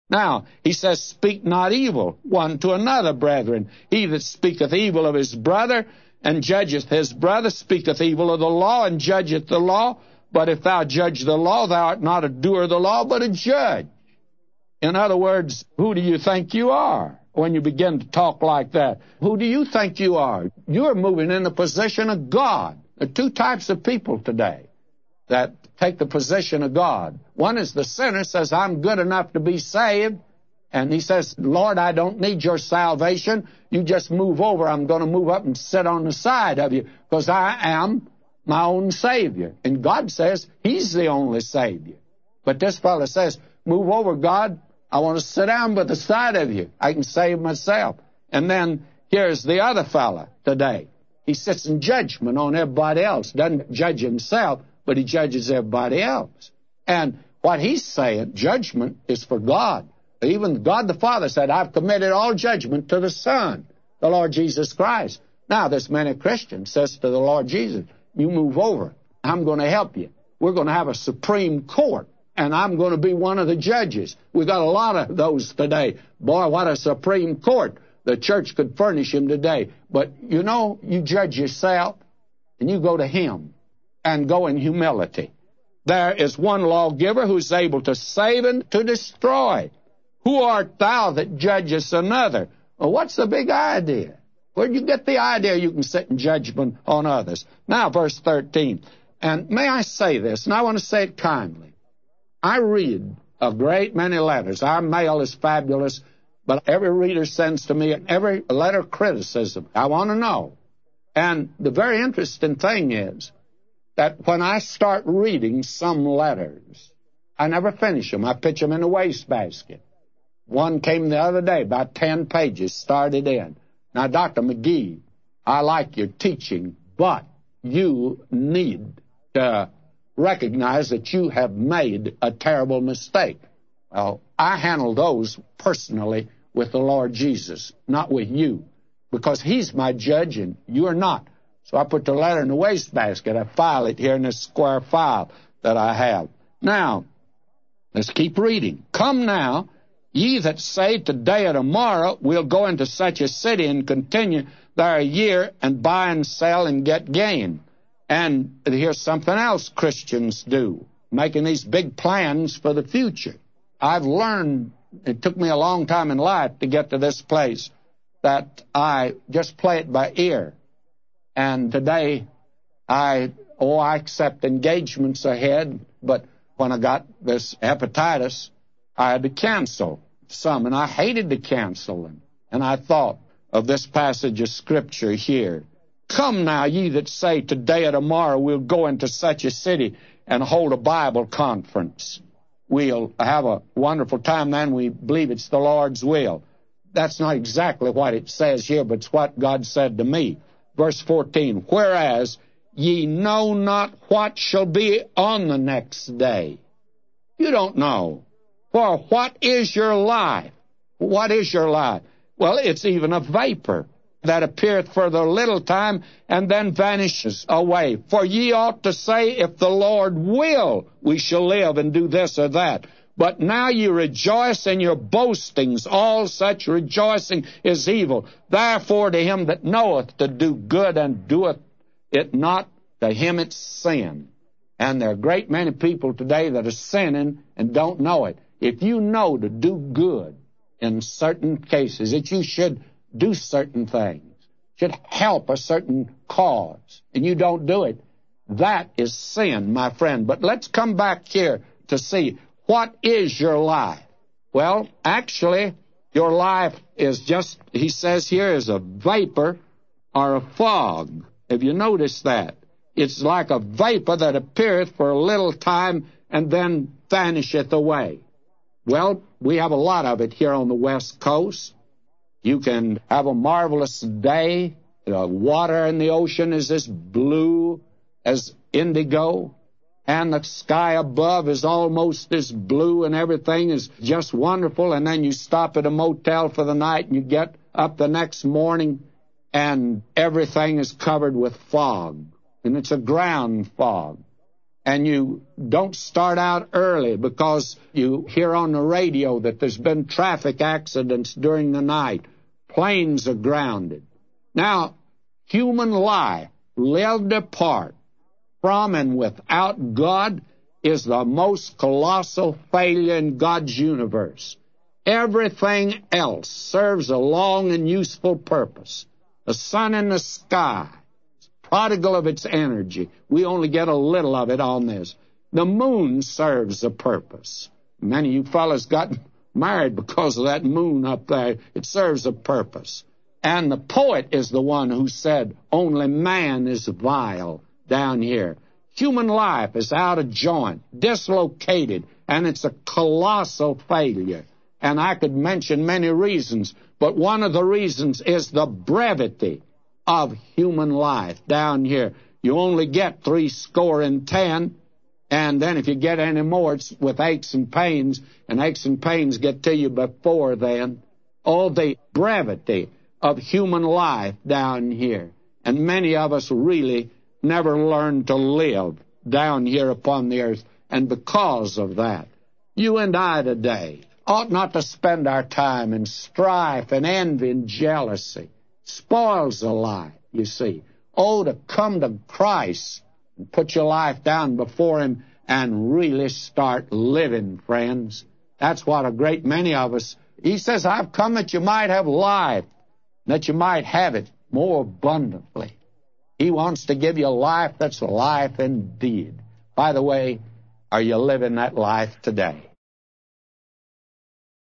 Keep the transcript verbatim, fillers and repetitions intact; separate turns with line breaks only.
Now, he says, speak not evil one to another, brethren. He that speaketh evil of his brother and judgeth his brother speaketh evil of the law and judgeth the law. But if thou judge the law, thou art not a doer of the law, but a judge. In other words, who do you think you are when you begin to talk like that? Who do you think you are? You're moving in the position of God. There are two types of people today that take the position of God. One is the sinner, says, I'm good enough to be saved. And he says, Lord, I don't need your salvation. You just move over. I'm going to move up and sit on the side of you because I am my own Savior. And God says he's the only Savior. But this fellow says, move over, God. I want to sit down by the side of you. I can save myself. And then here's the other fellow today. He sits in judgment on everybody else. Doesn't judge himself, but he judges everybody else. And what he's saying, judgment is for God. Even God the Father said, I've committed all judgment to the Son, the Lord Jesus Christ. Now, this many Christians says to the Lord Jesus, you move over. I'm going to help you. We're going to have a Supreme Court, and I'm going to be one of the judges. We've got a lot of those today. Boy, what a Supreme Court. The church could furnish him today. But, you know, you judge yourself, and you go to him, and go in humility. There is one lawgiver who's able to save and to destroy. Who art thou that judgest another? Well, what's the big idea? Where'd you get the idea you can sit in judgment on others? Now, verse thirteen. And may I say this, and I want to say it kindly. I read a great many letters. Our mail is fabulous, but every reader sends to me every letter criticism. I want to know. And the very interesting thing is that when I start reading some letters, I never finish them. I pitch them in a wastebasket. One came the other day, about ten pages, started in. Now, Doctor McGee, I like your teaching, but you need to recognize that you have made a terrible mistake. Well, I handle those personally with the Lord Jesus, not with you, because he's my judge and you're not. So I put the letter in the wastebasket. I file it here in this square file that I have. Now, let's keep reading. Come now, ye that say today or tomorrow we'll go into such a city and continue there a year and buy and sell and get gain. And here's something else Christians do, making these big plans for the future. I've learned, it took me a long time in life to get to this place, that I just play it by ear. And today, I, oh, I accept engagements ahead, but when I got this hepatitis, I had to cancel some, and I hated to cancel them. And I thought of this passage of Scripture here. Come now, ye that say, today or tomorrow we'll go into such a city and hold a Bible conference. We'll have a wonderful time then. We believe it's the Lord's will. That's not exactly what it says here, but it's what God said to me. Verse fourteen, whereas ye know not what shall be on the next day. You don't know. For what is your life? What is your life? Well, it's even a vapor that appeareth for the little time and then vanishes away. For ye ought to say, if the Lord will, we shall live and do this or that. But now ye rejoice in your boastings. All such rejoicing is evil. Therefore to him that knoweth to do good and doeth it not, to him it's sin. And there are a great many people today that are sinning and don't know it. If you know to do good in certain cases, that you should do certain things, should help a certain cause, and you don't do it, that is sin, my friend. But let's come back here to see, what is your life? Well, actually, your life is just, he says here, is a vapor or a fog. Have you noticed that? It's like a vapor that appeareth for a little time and then vanisheth away. Well, we have a lot of it here on the West Coast. You can have a marvelous day. The water in the ocean is as blue as indigo, and the sky above is almost as blue, and everything is just wonderful. And then you stop at a motel for the night, and you get up the next morning, and everything is covered with fog, and it's a ground fog. and you don't start out early because you hear on the radio that there's been traffic accidents during the night, planes are grounded. Now, human life lived apart from and without God is the most colossal failure in God's universe. Everything else serves a long and useful purpose. The sun in the sky is prodigal of its energy. We only get a little of it on this. The moon serves a purpose. Many of you fellas got married because of that moon up there. It serves a purpose. And the poet is the one who said, only man is vile down here. Human life is out of joint, dislocated, and it's a colossal failure. And I could mention many reasons, but one of the reasons is the brevity of human life down here. You only get three score and ten, and then if you get any more, it's with aches and pains, and aches and pains get to you before then. Oh, the brevity of human life down here. And many of us really never learned to live down here upon the earth, and because of that, you and I today ought not to spend our time in strife and envy and jealousy. Spoils the life, you see. Oh, to come to Christ and put your life down before Him and really start living, friends. That's what a great many of us, He says, I've come that you might have life, that you might have it more abundantly. He wants to give you a life that's life indeed. By the way, are you living that life today?